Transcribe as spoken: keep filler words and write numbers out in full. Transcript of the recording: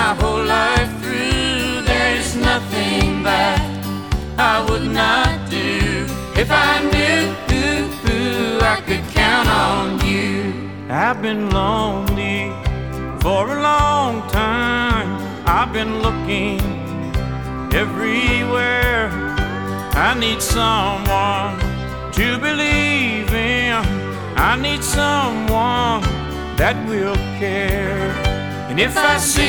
my whole life through. There's nothing that I would not do if I knew I could count on you. I've been lonely for a long time. I've been looking everywhere. I need someone to believe in. I need someone that will care. And if I see